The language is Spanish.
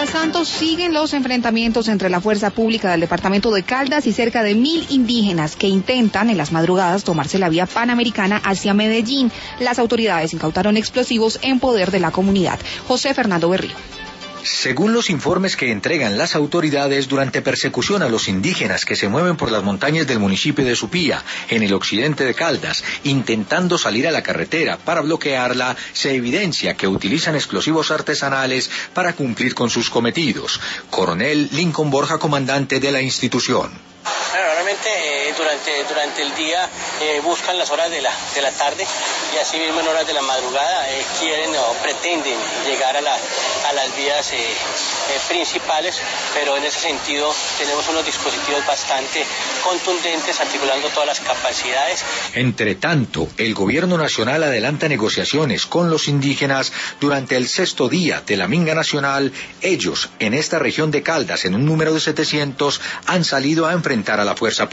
Mientras tanto, siguen los enfrentamientos entre la fuerza pública del departamento de Caldas y cerca de 1.000 indígenas que intentan en las madrugadas tomarse la vía panamericana hacia Medellín. Las autoridades incautaron explosivos en poder de la comunidad. José Fernando Berrío. Según los informes que entregan las autoridades, durante persecución a los indígenas que se mueven por las montañas del municipio de Supía, en el occidente de Caldas, intentando salir a la carretera para bloquearla, se evidencia que utilizan explosivos artesanales para cumplir con sus cometidos. Coronel Lincoln Borja, comandante de la institución. Normalmente durante el día buscan las horas de la tarde y así mismo en horas de la madrugada quieren o pretenden llegar a las vías principales, pero en ese sentido tenemos unos dispositivos bastante contundentes articulando todas las capacidades. Entre tanto, el gobierno nacional adelanta negociaciones con los indígenas durante el 6º día de la Minga Nacional. Ellos, en esta región de Caldas, en un número de 700, han salido a enfrentar a la fuerza